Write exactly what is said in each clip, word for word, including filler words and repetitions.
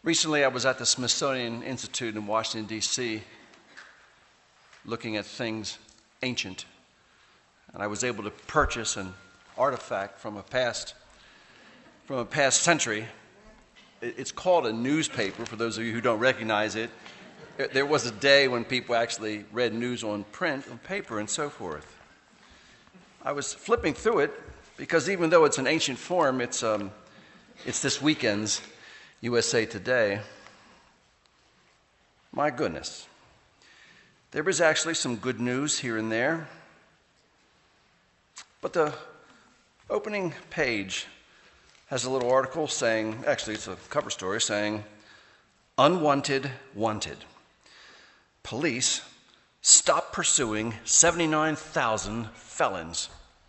Recently, I was at the Smithsonian Institute in Washington, D C, looking at things ancient, and I was able to purchase an artifact from a past, from a past century. It's called a newspaper, for those of you who don't recognize it. There was a day when people actually read news on print, on paper, and so forth. I was flipping through it because even though it's an ancient form, it's, um, it's this weekend's U S A Today. My goodness. There is actually some good news here and there. But the opening page has a little article saying, actually it's a cover story saying, "Unwanted Wanted. Police stop pursuing seventy-nine thousand felons.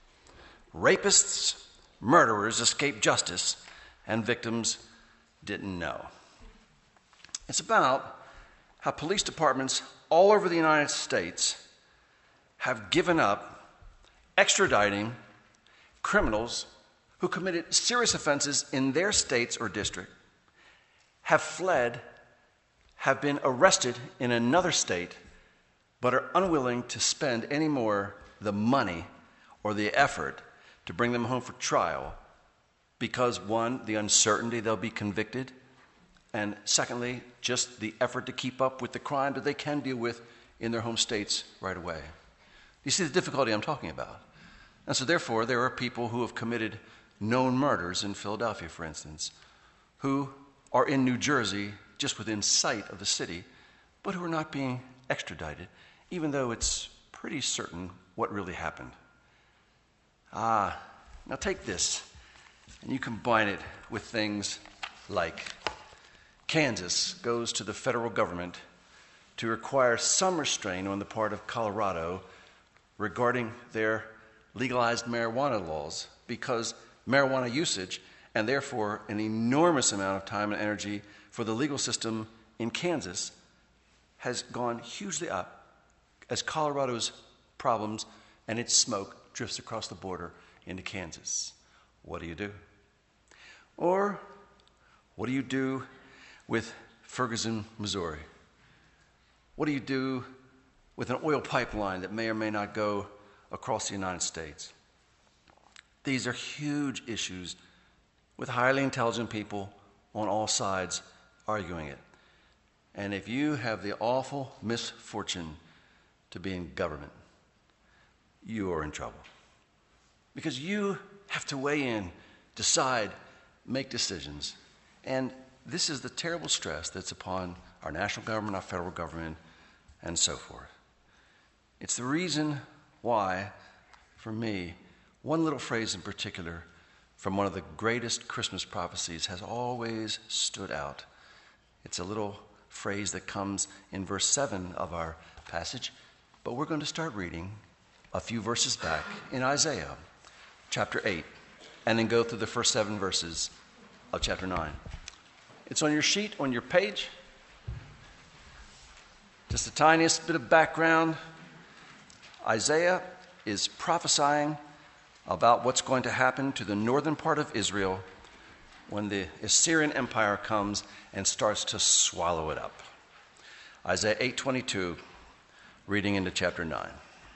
Rapists, murderers escape justice, and victims didn't know." It's about how police departments all over the United States have given up extraditing criminals who committed serious offenses in their states or district, have fled, have been arrested in another state, but are unwilling to spend any more the money or the effort to bring them home for trial because, one, the uncertainty they'll be convicted, and secondly, just the effort to keep up with the crime that they can deal with in their home states right away. You see the difficulty I'm talking about? And so therefore, there are people who have committed known murders in Philadelphia, for instance, who are in New Jersey, just within sight of the city, but who are not being extradited, even though it's pretty certain what really happened. Ah, now take this, and you combine it with things like Kansas goes to the federal government to require some restraint on the part of Colorado regarding their legalized marijuana laws because marijuana usage, and therefore an enormous amount of time and energy for the legal system in Kansas, has gone hugely up as Colorado's problems and its smoke drifts across the border into Kansas. What do you do? Or what do you do with Ferguson, Missouri? What do you do with an oil pipeline that may or may not go across the United States? These are huge issues with highly intelligent people on all sides arguing it. And if you have the awful misfortune to be in government, you are in trouble. Because you have to weigh in, decide, make decisions. And this is the terrible stress that's upon our national government, our federal government, and so forth. It's the reason why, for me, one little phrase in particular from one of the greatest Christmas prophecies has always stood out. It's a little phrase that comes in verse seven of our passage, but we're going to start reading a few verses back in Isaiah chapter eight, and then go through the first seven verses of chapter nine. It's on your sheet, on your page. Just the tiniest bit of background. Isaiah is prophesying about what's going to happen to the northern part of Israel when the Assyrian Empire comes and starts to swallow it up. Isaiah eight twenty-two, reading into chapter nine.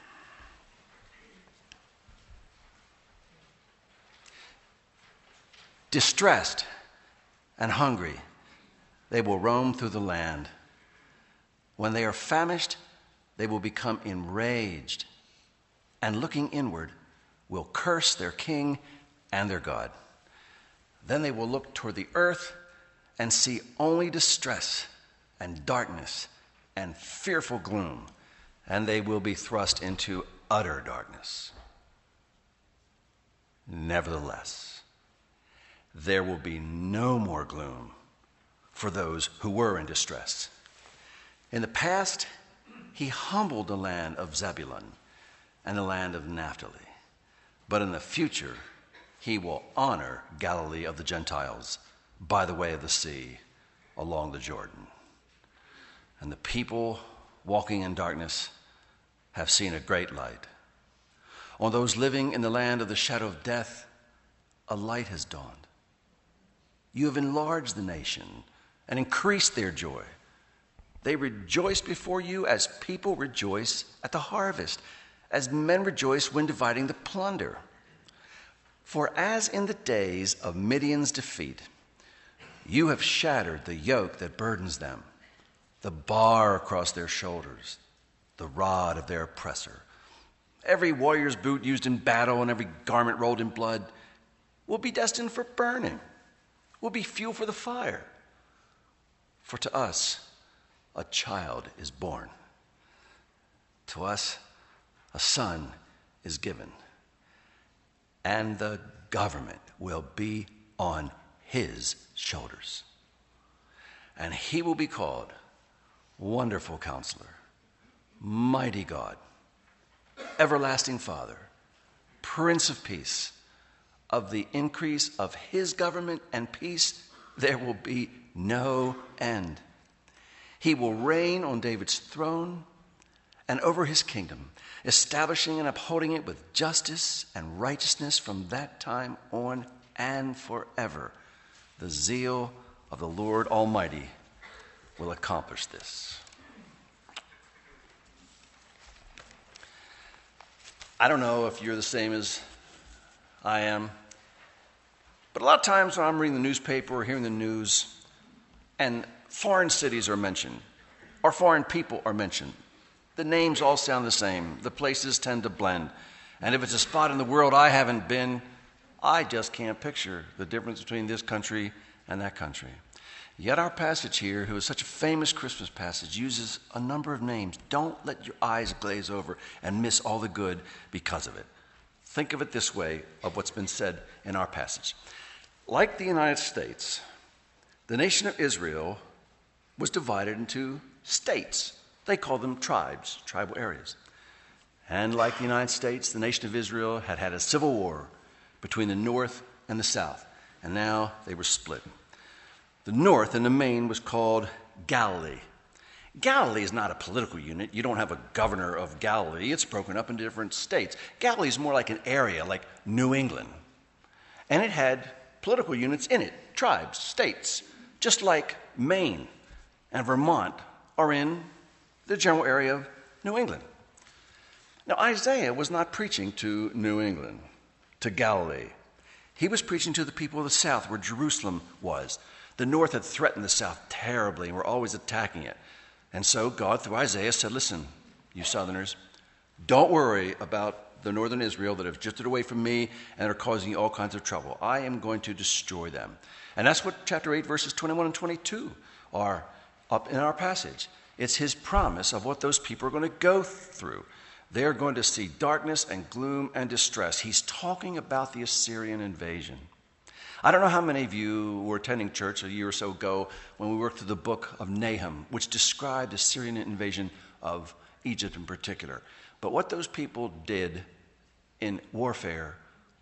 Distressed and hungry, they will roam through the land. When they are famished, they will become enraged, and looking inward, will curse their king and their God. Then they will look toward the earth and see only distress and darkness and fearful gloom, and they will be thrust into utter darkness. Nevertheless, there will be no more gloom for those who were in distress. In the past, he humbled the land of Zebulun and the land of Naphtali. But in the future, he will honor Galilee of the Gentiles by the way of the sea along the Jordan. And the people walking in darkness have seen a great light. On those living in the land of the shadow of death, a light has dawned. You have enlarged the nation and increased their joy. They rejoiced before you as people rejoice at the harvest, as men rejoice when dividing the plunder. For as in the days of Midian's defeat, you have shattered the yoke that burdens them, the bar across their shoulders, the rod of their oppressor. Every warrior's boot used in battle and every garment rolled in blood will be destined for burning, will be fuel for the fire. For to us a child is born. To us a son is given, and the government will be on his shoulders. And he will be called Wonderful Counselor, Mighty God, Everlasting Father, Prince of Peace. Of the increase of his government and peace, there will be no end. He will reign on David's throne and over his kingdom, establishing and upholding it with justice and righteousness from that time on and forever. The zeal of the Lord Almighty will accomplish this. I don't know if you're the same as I am, but a lot of times when I'm reading the newspaper or hearing the news and foreign cities are mentioned or foreign people are mentioned, the names all sound the same. The places tend to blend. And if it's a spot in the world I haven't been, I just can't picture the difference between this country and that country. Yet our passage here, who is such a famous Christmas passage, uses a number of names. Don't let your eyes glaze over and miss all the good because of it. Think of it this way, of what's been said in our passage. Like the United States, the nation of Israel was divided into states. They call them tribes, tribal areas. And like the United States, the nation of Israel had had a civil war between the north and the south. And now they were split. The north in the main was called Galilee. Galilee is not a political unit. You don't have a governor of Galilee. It's broken up into different states. Galilee is more like an area, like New England. And it had political units in it, tribes, states, just like Maine and Vermont are in the general area of New England. Now, Isaiah was not preaching to New England, to Galilee. He was preaching to the people of the south, where Jerusalem was. The north had threatened the south terribly and were always attacking it. And so God, through Isaiah, said, listen, you southerners, don't worry about the northern Israel that have drifted away from me and are causing you all kinds of trouble. I am going to destroy them. And that's what chapter eight, verses twenty-one and twenty-two are up in our passage. It's his promise of what those people are going to go through. They're going to see darkness and gloom and distress. He's talking about the Assyrian invasion. I don't know how many of you were attending church a year or so ago when we worked through the book of Nahum, which described the Assyrian invasion of Egypt in particular. But what those people did in warfare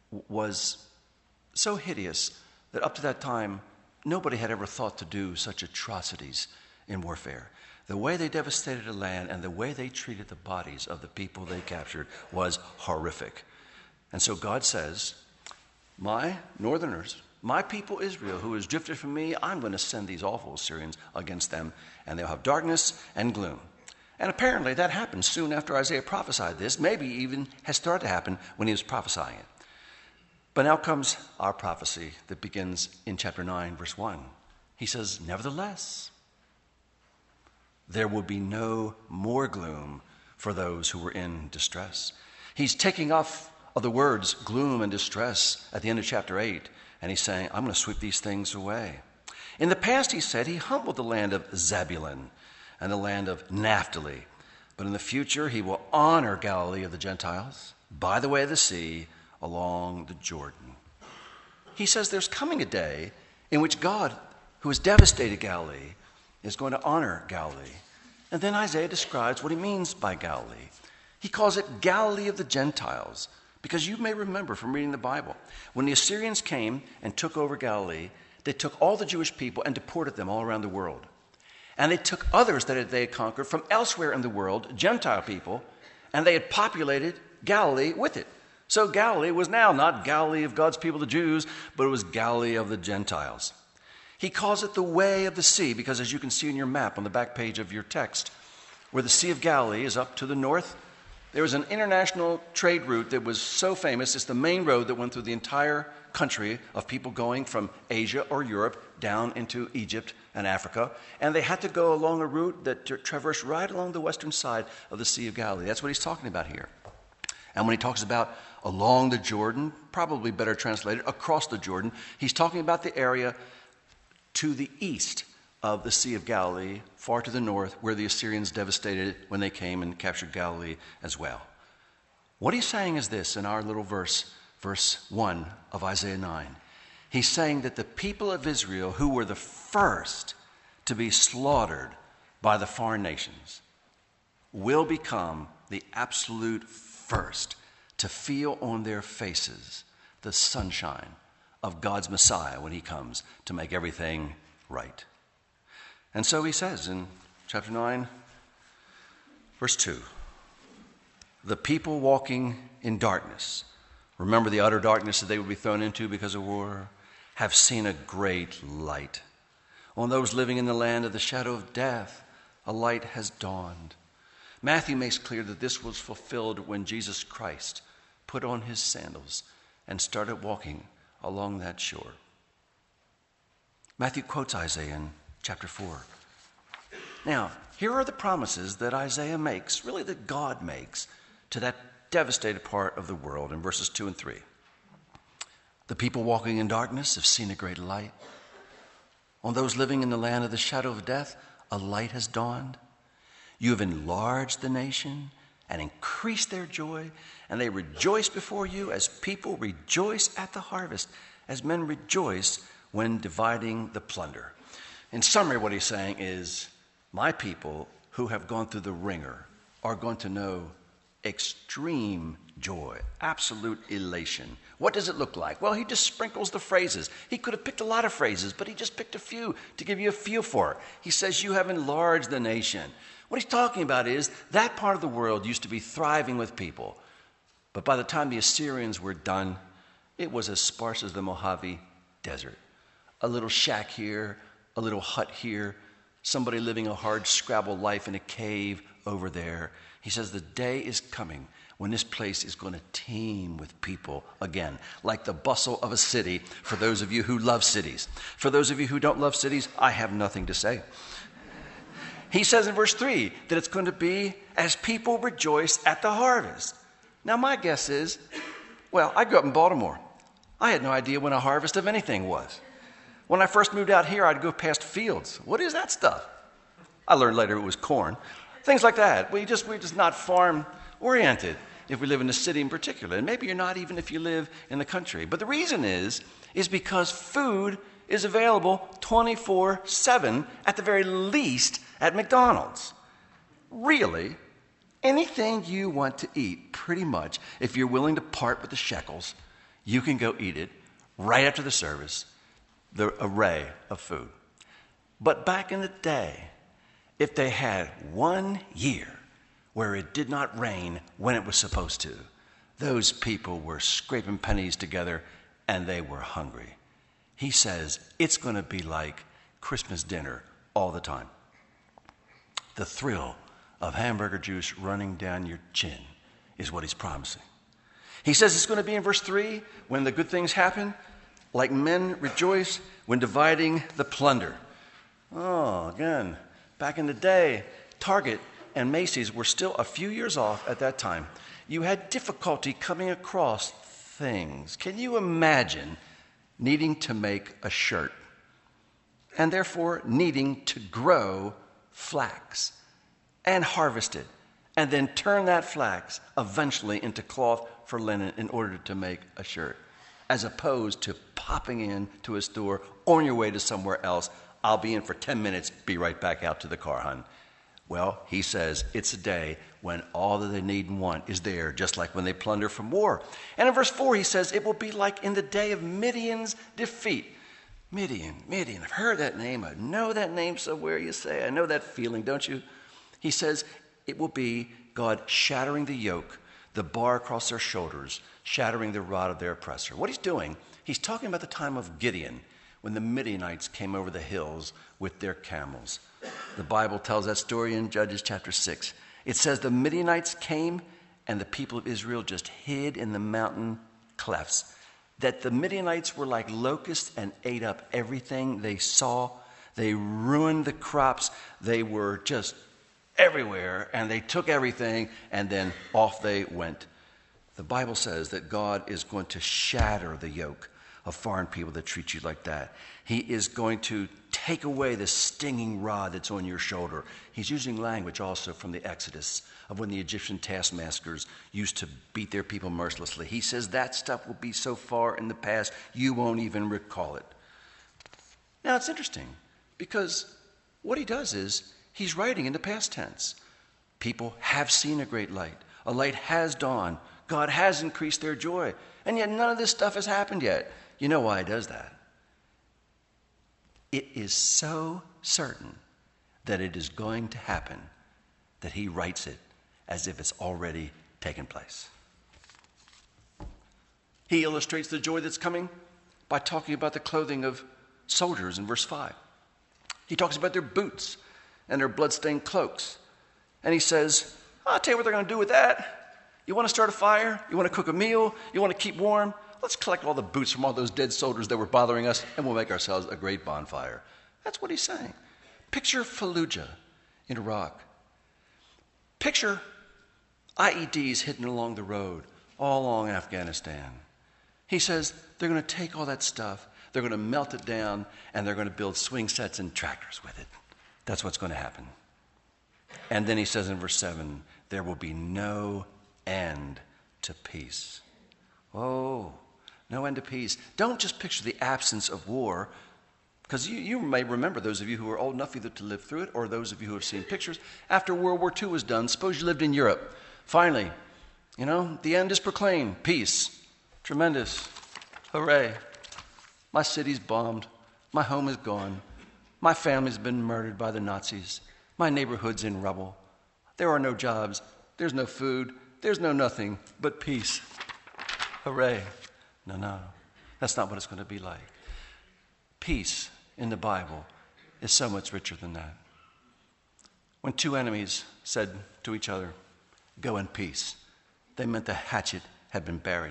was so hideous that up to that time, nobody had ever thought to do such atrocities in warfare. The way they devastated a land and the way they treated the bodies of the people they captured was horrific. And so God says, my northerners, my people Israel, who has drifted from me, I'm going to send these awful Assyrians against them, and they'll have darkness and gloom. And apparently that happened soon after Isaiah prophesied this, maybe even has started to happen when he was prophesying it. But now comes our prophecy that begins in chapter nine, verse one. He says, nevertheless, there will be no more gloom for those who were in distress. He's taking off of the words gloom and distress at the end of chapter eight, and he's saying, I'm going to sweep these things away. In the past, he said, he humbled the land of Zebulun and the land of Naphtali. But in the future, he will honor Galilee of the Gentiles by the way of the sea along the Jordan. He says there's coming a day in which God, who has devastated Galilee, is going to honor Galilee. And then Isaiah describes what he means by Galilee. He calls it Galilee of the Gentiles, because you may remember from reading the Bible, when the Assyrians came and took over Galilee, they took all the Jewish people and deported them all around the world. And they took others that they had conquered from elsewhere in the world, Gentile people, and they had populated Galilee with it. So Galilee was now not Galilee of God's people, the Jews, but it was Galilee of the Gentiles. He calls it the way of the sea because, as you can see in your map on the back page of your text, where the Sea of Galilee is up to the north, there was an international trade route that was so famous. It's the main road that went through the entire country of people going from Asia or Europe down into Egypt and Africa. And they had to go along a route that tra- traversed right along the western side of the Sea of Galilee. That's what he's talking about here. And when he talks about along the Jordan, probably better translated, across the Jordan, he's talking about the area to the east of the Sea of Galilee, far to the north, where the Assyrians devastated when they came and captured Galilee as well. What he's saying is this in our little verse, verse one of Isaiah nine. He's saying that the people of Israel, who were the first to be slaughtered by the foreign nations, will become the absolute first to feel on their faces the sunshine of God's Messiah when he comes to make everything right. And so he says in chapter nine, verse two, the people walking in darkness, remember the utter darkness that they would be thrown into because of war, have seen a great light. On those living in the land of the shadow of death, a light has dawned. Matthew makes clear that this was fulfilled when Jesus Christ put on his sandals and started walking along that shore. Matthew quotes Isaiah in chapter four. Now, here are the promises that Isaiah makes, really that God makes, to that devastated part of the world in verses two and three. The people walking in darkness have seen a great light. On those living in the land of the shadow of death, a light has dawned. You have enlarged the nation and increased their joy, and they rejoice before you as people rejoice at the harvest, as men rejoice when dividing the plunder. In summary, what he's saying is, my people who have gone through the ringer are going to know extreme joy, absolute elation. What does it look like? Well, he just sprinkles the phrases. He could have picked a lot of phrases, but he just picked a few to give you a feel for it. He says, you have enlarged the nation. What he's talking about is that part of the world used to be thriving with people. But by the time the Assyrians were done, it was as sparse as the Mojave Desert. A little shack here, a little hut here, somebody living a hard scrabble life in a cave over there. He says the day is coming when this place is going to teem with people again, like the bustle of a city for those of you who love cities. For those of you who don't love cities, I have nothing to say. He says in verse three that it's going to be as people rejoice at the harvest. Now, my guess is, well, I grew up in Baltimore. I had no idea when a harvest of anything was. When I first moved out here, I'd go past fields. What is that stuff? I learned later it was corn. Things like that. We just, we're just not farm-oriented if we live in the city in particular. And maybe you're not even if you live in the country. But the reason is, is because food is available twenty-four seven, at the very least, at McDonald's. Really, anything you want to eat, pretty much, if you're willing to part with the shekels, you can go eat it right after the service, the array of food. But back in the day, if they had one year where it did not rain when it was supposed to, those people were scraping pennies together and they were hungry. He says it's going to be like Christmas dinner all the time. The thrill of hamburger juice running down your chin is what he's promising. He says it's going to be in verse three, when the good things happen, like men rejoice when dividing the plunder. Oh, again, back in the day, Target and Macy's were still a few years off at that time. You had difficulty coming across things. Can you imagine needing to make a shirt and therefore needing to grow flax and harvest it and then turn that flax eventually into cloth for linen in order to make a shirt, as opposed to popping in to a store on your way to somewhere else? I'll be in for ten minutes, be right back out to the car, hon. Well, he says it's a day when all that they need and want is there, just like when they plunder from war. And in verse four, he says it will be like in the day of Midian's defeat. Midian, Midian, I've heard that name. I know that name somewhere, you say. I know that feeling, don't you? He says it will be God shattering the yoke, the bar across their shoulders, shattering the rod of their oppressor. What he's doing, he's talking about the time of Gideon, when the Midianites came over the hills with their camels. The Bible tells that story in Judges chapter six. It says the Midianites came and the people of Israel just hid in the mountain clefts. That the Midianites were like locusts and ate up everything they saw. They ruined the crops. They were just everywhere, and they took everything, and then off they went. The Bible says that God is going to shatter the yoke of foreign people that treat you like that. He is going to take away the stinging rod that's on your shoulder. He's using language also from the Exodus of when the Egyptian taskmasters used to beat their people mercilessly. He says that stuff will be so far in the past you won't even recall it. Now it's interesting because what he does is he's writing in the past tense. People have seen a great light. A light has dawned. God has increased their joy. And yet none of this stuff has happened yet. You know why he does that? It is so certain that it is going to happen that he writes it as if it's already taken place. He illustrates the joy that's coming by talking about the clothing of soldiers in verse five. He talks about their boots and their bloodstained cloaks. And he says, I'll tell you what they're going to do with that. You want to start a fire? You want to cook a meal? You want to keep warm? Let's collect all the boots from all those dead soldiers that were bothering us, and we'll make ourselves a great bonfire. That's what he's saying. Picture Fallujah in Iraq. Picture I E Ds hidden along the road, all along Afghanistan. He says they're going to take all that stuff, they're going to melt it down, and they're going to build swing sets and tractors with it. That's what's going to happen. And then he says in verse seven, there will be no end to peace. Oh, no end to peace. Don't just picture the absence of war, because you, you may remember, those of you who are old enough either to live through it or those of you who have seen pictures, after World War Two was done, suppose you lived in Europe. Finally, you know, the end is proclaimed. Peace. Tremendous. Hooray. My city's bombed. My home is gone. My family's been murdered by the Nazis. My neighborhood's in rubble. There are no jobs. There's no food. There's no nothing but peace. Hooray. No, no. That's not what it's going to be like. Peace in the Bible is so much richer than that. When two enemies said to each other, go in peace, they meant the hatchet had been buried.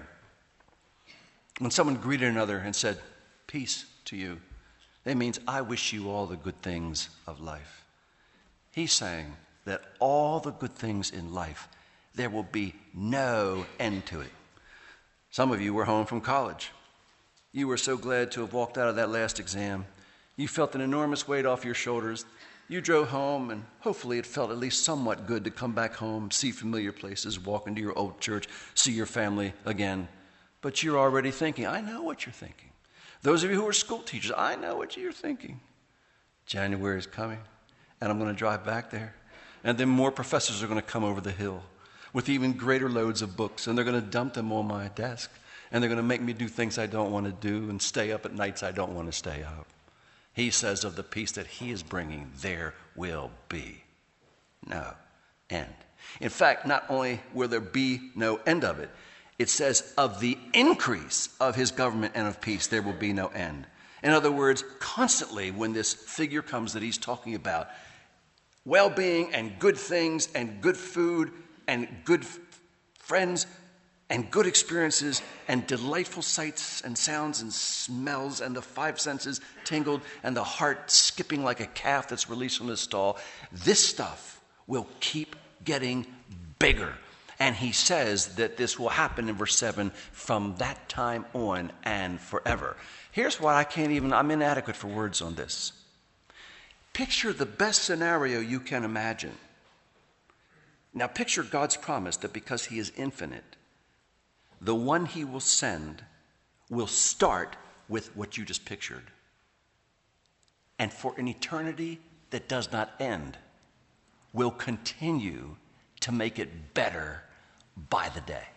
When someone greeted another and said, peace to you, that means I wish you all the good things of life. He's saying that all the good things in life, there will be no end to it. Some of you were home from college. You were so glad to have walked out of that last exam. You felt an enormous weight off your shoulders. You drove home, and hopefully it felt at least somewhat good to come back home, see familiar places, walk into your old church, see your family again. But you're already thinking, I know what you're thinking. Those of you who are school teachers, I know what you're thinking. January is coming, and I'm going to drive back there. And then more professors are going to come over the hill with even greater loads of books, and they're going to dump them on my desk, and they're going to make me do things I don't want to do and stay up at nights I don't want to stay up. He says of the peace that he is bringing, there will be no end. In fact, not only will there be no end of it, it says of the increase of his government and of peace, there will be no end. In other words, constantly when this figure comes that he's talking about, well-being and good things and good food and good f- friends and good experiences and delightful sights and sounds and smells and the five senses tingled and the heart skipping like a calf that's released from the stall, this stuff will keep getting bigger. And he says that this will happen in verse seven from that time on and forever. Here's what I can't even, I'm inadequate for words on this. Picture the best scenario you can imagine. Now picture God's promise that because he is infinite, the one he will send will start with what you just pictured. And for an eternity that does not end, will continue to make it better by the day.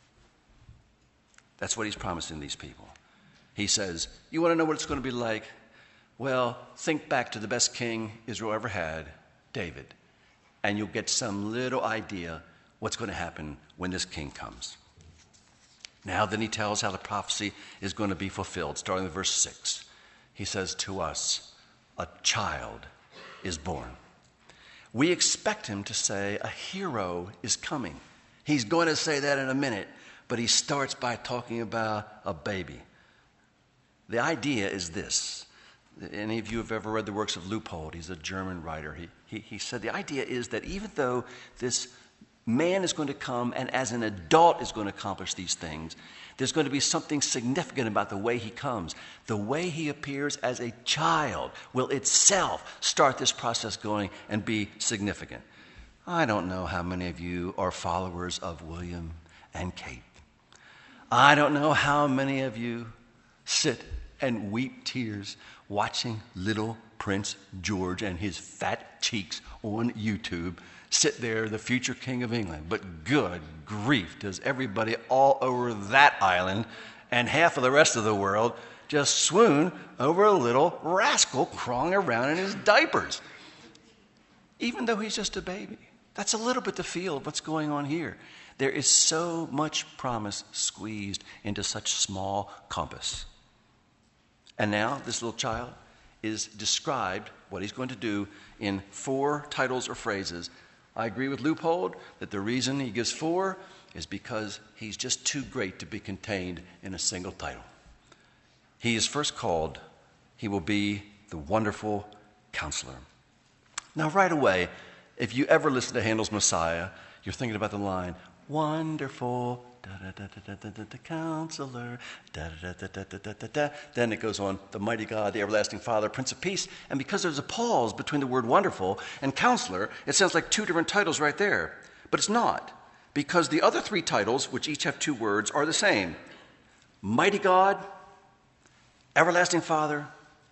That's what he's promising these people. He says, you want to know what it's going to be like? Well, think back to the best king Israel ever had, David, and you'll get some little idea what's going to happen when this king comes. Now then he tells how the prophecy is going to be fulfilled, starting with verse six. he says to us, a child is born. We expect him to say, a hero is coming. He's going to say that in a minute, but he starts by talking about a baby. The idea is this. Any of you have ever read the works of Leupold? He's a German writer. He, he, he said the idea is that even though this man is going to come and as an adult is going to accomplish these things, there's going to be something significant about the way he comes. The way he appears as a child will itself start this process going and be significant. I don't know how many of you are followers of William and Kate. I don't know how many of you sit and weep tears watching little Prince George and his fat cheeks on YouTube sit there, the future king of England. But good grief, does everybody all over that island and half of the rest of the world just swoon over a little rascal crawling around in his diapers, even though he's just a baby. That's a little bit the feel of what's going on here. There is so much promise squeezed into such small compass. And now this little child is described, what he's going to do, in four titles or phrases. I agree with Leupold that the reason he gives four is because he's just too great to be contained in a single title. He is first called, he will be the Wonderful Counselor. Now right away, if you ever listen to Handel's Messiah, you're thinking about the line, wonderful, da-da-da-da-da-da-da, counselor, da-da-da-da-da-da-da-da. Then it goes on, the mighty God, the everlasting Father, Prince of Peace. And because there's a pause between the word wonderful and counselor, it sounds like two different titles right there. But it's not, because the other three titles, which each have two words, are the same. Mighty God, everlasting Father,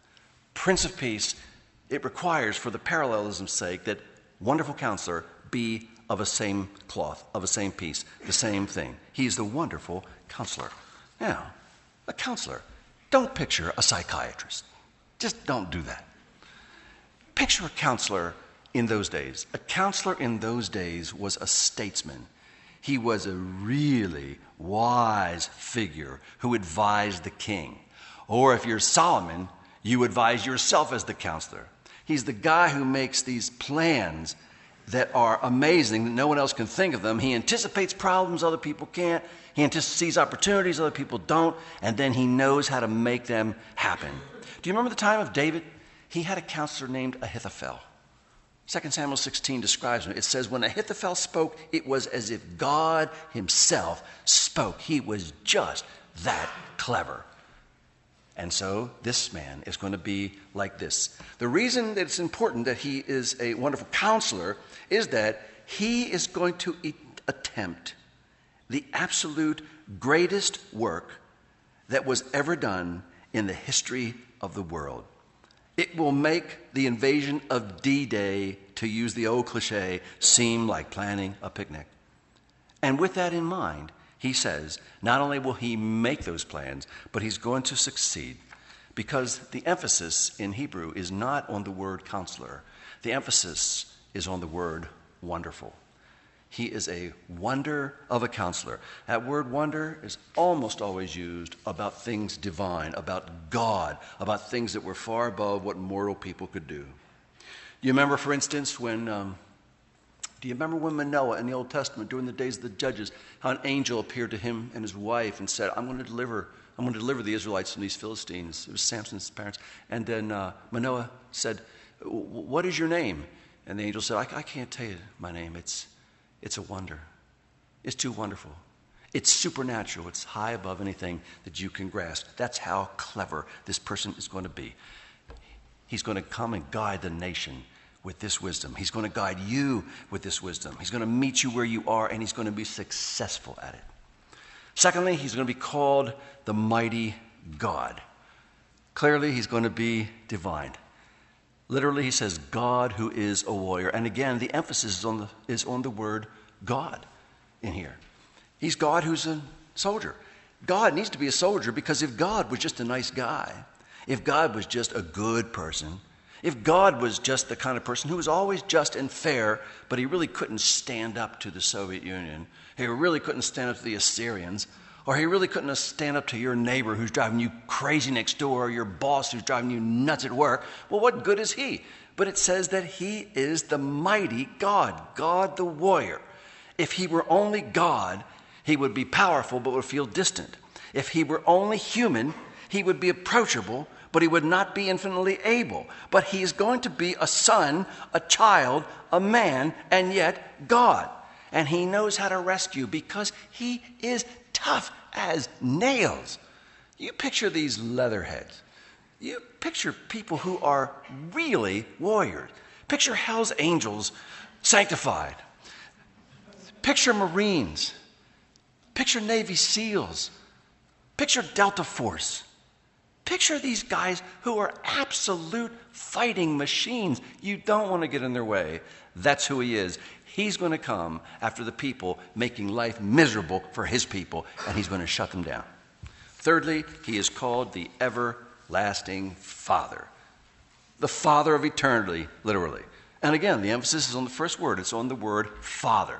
Prince of Peace. It requires, for the parallelism's sake, that Wonderful Counselor be of a same cloth, of a same piece, the same thing. He's the Wonderful Counselor. Now, a counselor, don't picture a psychiatrist. Just don't do that. Picture a counselor in those days. A counselor in those days was a statesman. He was a really wise figure who advised the king. Or if you're Solomon, you advise yourself as the counselor. He's the guy who makes these plans that are amazing, that no one else can think of them. He anticipates problems other people can't. He sees opportunities other people don't, and then he knows how to make them happen. Do you remember the time of David? He had a counselor named Ahithophel. Second Samuel sixteen describes him. It says, when Ahithophel spoke, it was as if God himself spoke. He was just that clever. And so this man is going to be like this. The reason that it's important that he is a wonderful counselor is that he is going to e- attempt the absolute greatest work that was ever done in the history of the world. It will make the invasion of D-Day, to use the old cliche, seem like planning a picnic. And with that in mind, he says, not only will he make those plans, but he's going to succeed, because the emphasis in Hebrew is not on the word counselor. The emphasis is on the word wonderful. He is a wonder of a counselor. That word wonder is almost always used about things divine, about God, about things that were far above what mortal people could do. You remember, for instance, when... Um, Do you remember when Manoah in the Old Testament, during the days of the judges, how an angel appeared to him and his wife and said, I'm going to deliver, I'm going to deliver the Israelites from these Philistines. It was Samson's parents. And then uh, Manoah said, what is your name? And the angel said, I, I can't tell you my name. It's, it's a wonder. It's too wonderful. It's supernatural. It's high above anything that you can grasp. That's how clever this person is going to be. He's going to come and guide the nation with this wisdom. He's going to guide you with this wisdom. He's going to meet you where you are, and he's going to be successful at it. Secondly, he's going to be called the mighty God. Clearly, he's going to be divine. Literally, he says, God who is a warrior. And again, the emphasis is on the, is on the word God in here. He's God who's a soldier. God needs to be a soldier, because if God was just a nice guy, if God was just a good person, if God was just the kind of person who was always just and fair, but he really couldn't stand up to the Soviet Union, he really couldn't stand up to the Assyrians, Or he really couldn't stand up to your neighbor who's driving you crazy next door, or your boss who's driving you nuts at work. Well, what good is he? But it says that he is the mighty God, God the warrior. If he were only God, he would be powerful but would feel distant. If he were only human, he would be approachable, but he would not be infinitely able. But he is going to be a son, a child, a man, and yet God. And he knows how to rescue because he is tough as nails. You picture these leatherheads. You picture people who are really warriors. Picture Hell's Angels sanctified. Picture Marines. Picture Navy SEALs. Picture Delta Force. Picture these guys who are absolute fighting machines. You don't want to get in their way. That's who he is. He's going to come after the people making life miserable for his people, and he's going to shut them down. Thirdly, he is called the everlasting Father. The Father of eternity, literally. And again, the emphasis is on the first word. It's on the word Father.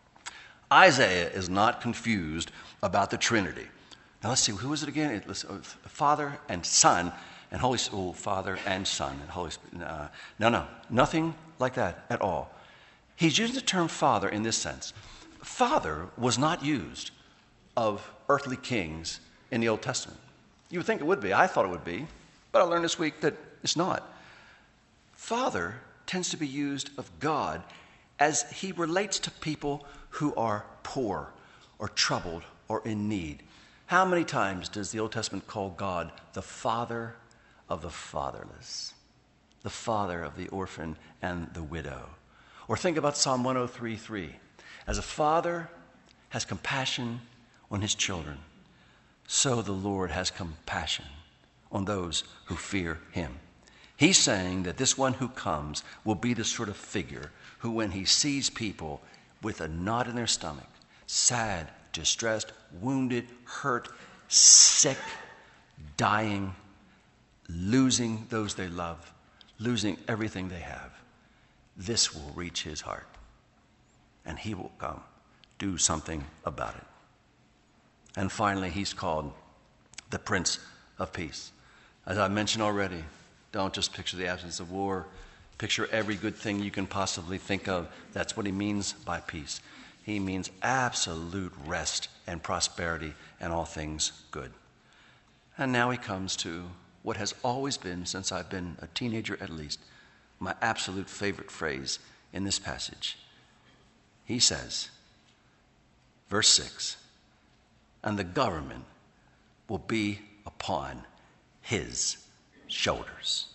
Isaiah is not confused about the Trinity. Now let's see, who is it again? It, let's, uh, Father and Son and Holy Spirit. Oh, Father and Son and Holy Spirit. Uh, no, no, nothing like that at all. He's using the term Father in this sense. Father was not used of earthly kings in the Old Testament. You would think it would be. I thought it would be. But I learned this week that it's not. Father tends to be used of God as he relates to people who are poor or troubled or in need. How many times does the Old Testament call God the Father of the fatherless, the Father of the orphan and the widow? Or think about Psalm one oh three three. As a father has compassion on his children, so the Lord has compassion on those who fear him. He's saying that this one who comes will be the sort of figure who, when he sees people with a knot in their stomach, sad, distressed, wounded, hurt, sick, dying, losing those they love, losing everything they have, this will reach his heart, and he will come do something about it. And finally, he's called the Prince of Peace. As I mentioned already, don't just picture the absence of war. Picture every good thing you can possibly think of. That's what he means by peace. He means absolute rest and prosperity and all things good. And now he comes to what has always been, since I've been a teenager at least, my absolute favorite phrase in this passage. He says, verse six, and the government will be upon his shoulders.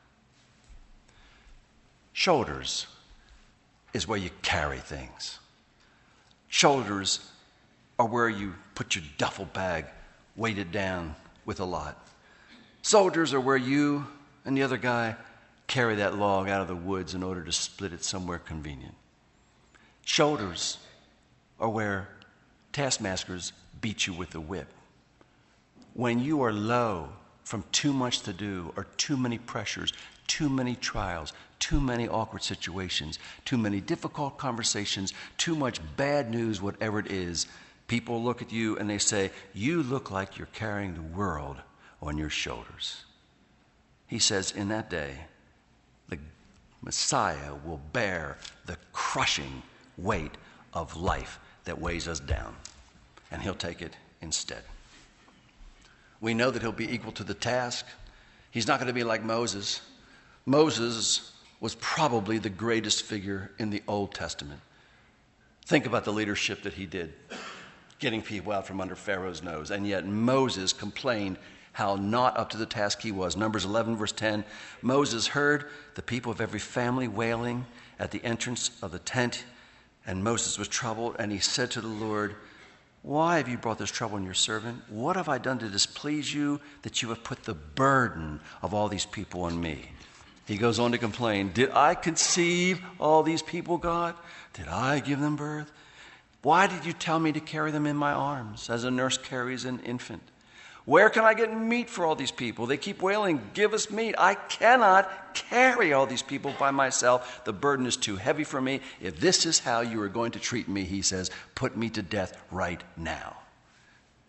Shoulders is where you carry things. Shoulders are where you put your duffel bag weighted down with a lot. Shoulders are where you and the other guy carry that log out of the woods in order to split it somewhere convenient. Shoulders are where taskmasters beat you with the whip. When you are low from too much to do or too many pressures, too many trials, too many awkward situations, too many difficult conversations, too much bad news, whatever it is, people look at you and they say, you look like you're carrying the world on your shoulders. He says, in that day, the Messiah will bear the crushing weight of life that weighs us down, and he'll take it instead. We know that he'll be equal to the task. He's not going to be like Moses. Moses was probably the greatest figure in the Old Testament. Think about the leadership that he did, getting people out from under Pharaoh's nose. And yet Moses complained how not up to the task he was. Numbers eleven, verse ten, Moses heard the people of every family wailing at the entrance of the tent, and Moses was troubled, and he said to the Lord, why have you brought this trouble on your servant? What have I done to displease you that you have put the burden of all these people on me? He goes on to complain, did I conceive all these people, God? Did I give them birth? Why did you tell me to carry them in my arms as a nurse carries an infant? Where can I get meat for all these people? They keep wailing, give us meat. I cannot carry all these people by myself. The burden is too heavy for me. If this is how you are going to treat me, he says, put me to death right now.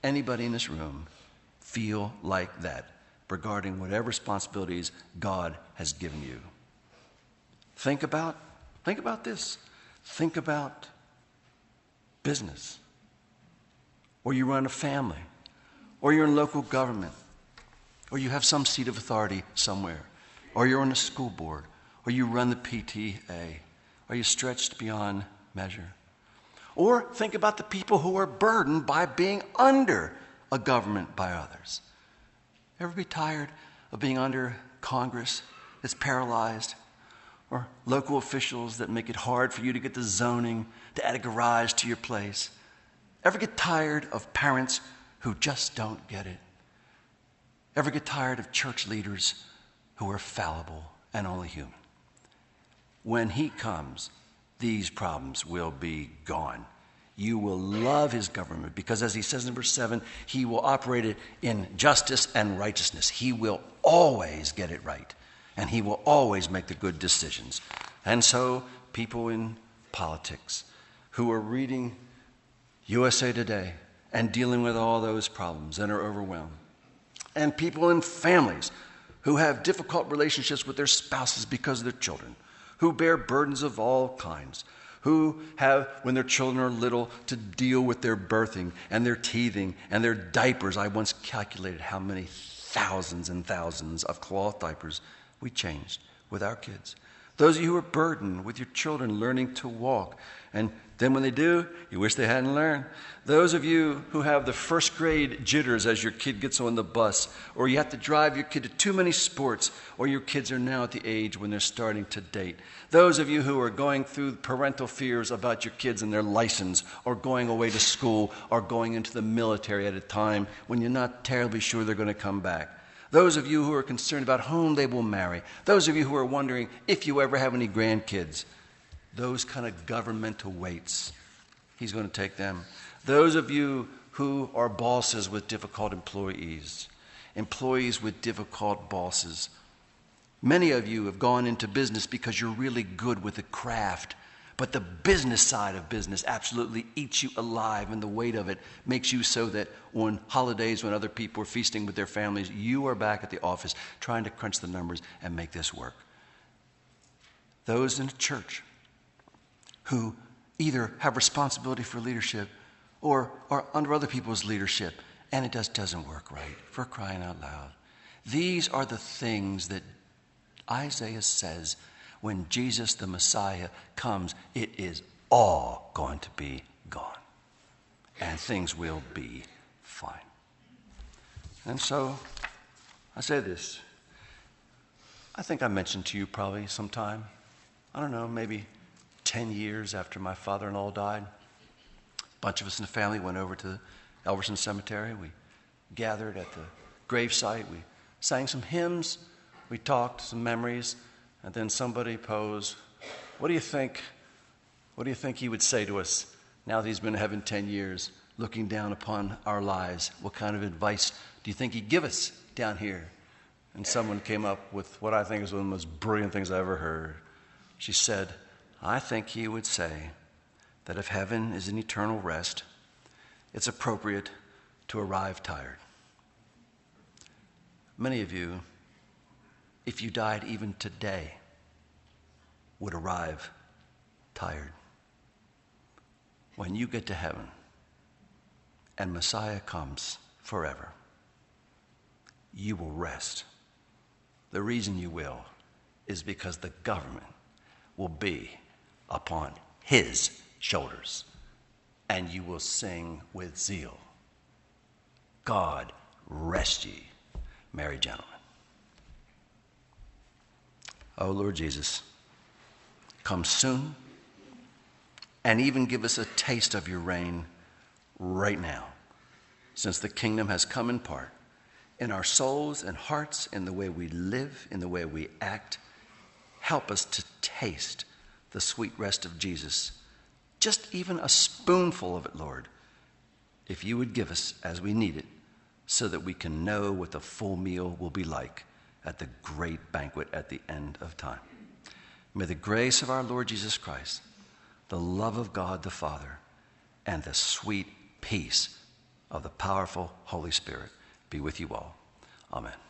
anybody in this room feel like that regarding whatever responsibilities God has given you. Think about, think about this. Think about business, or you run a family, or you're in local government, or you have some seat of authority somewhere, or you're on the school board, or you run the P T A. Are you stretched beyond measure? Or think about the people who are burdened by being under a government by others. Ever be tired of being under Congress that's paralyzed? Or local officials that make it hard for you to get the zoning to add a garage to your place? Ever get tired of parents who just don't get it? Ever get tired of church leaders who are fallible and only human? When he comes, these problems will be gone. You will love his government because, as he says in verse seven, he will operate it in justice and righteousness. He will always get it right, and he will always make the good decisions. And so people in politics who are reading U S A Today and dealing with all those problems and are overwhelmed, and people in families who have difficult relationships with their spouses because of their children, who bear burdens of all kinds, who have, when their children are little, to deal with their birthing and their teething and their diapers. I once calculated how many thousands and thousands of cloth diapers we changed with our kids. Those of you who are burdened with your children learning to walk, and then when they do, you wish they hadn't learned. Those of you who have the first grade jitters as your kid gets on the bus, or you have to drive your kid to too many sports, or your kids are now at the age when they're starting to date. Those of you who are going through parental fears about your kids and their license, or going away to school, or going into the military at a time when you're not terribly sure they're going to come back. Those of you who are concerned about whom they will marry. Those of you who are wondering if you ever have any grandkids. Those kind of governmental weights, he's going to take them. Those of you who are bosses with difficult employees, employees with difficult bosses. Many of you have gone into business because you're really good with the craft, but the business side of business absolutely eats you alive, and the weight of it makes you so that on holidays when other people are feasting with their families, you are back at the office trying to crunch the numbers and make this work. Those in the church who either have responsibility for leadership or are under other people's leadership, and it just doesn't work right, for crying out loud. These are the things that Isaiah says when Jesus the Messiah comes, it is all going to be gone, and things will be fine. And so I say this. I think I mentioned to you probably sometime, I don't know, maybe ten years after my father-in-law died. A bunch of us in the family went over to Elverson Cemetery. We gathered at the gravesite. We sang some hymns. We talked some memories. And then somebody posed, what do you think, what do you think he would say to us now that he's been in heaven ten years, looking down upon our lives? What kind of advice do you think he'd give us down here? And someone came up with what I think is one of the most brilliant things I ever heard. She said, I think he would say that if heaven is an eternal rest, it's appropriate to arrive tired. Many of you, if you died even today, would arrive tired. When you get to heaven and Messiah comes forever, you will rest. The reason you will is because the government will be upon his shoulders, and you will sing with zeal, God rest ye, merry gentlemen. Oh, Lord Jesus, come soon and even give us a taste of your reign right now, since the kingdom has come in part in our souls and hearts, in the way we live, in the way we act. Help us to taste the sweet rest of Jesus, just even a spoonful of it, Lord, if you would give us as we need it, so that we can know what the full meal will be like at the great banquet at the end of time. May the grace of our Lord Jesus Christ, the love of God the Father, and the sweet peace of the powerful Holy Spirit be with you all. Amen.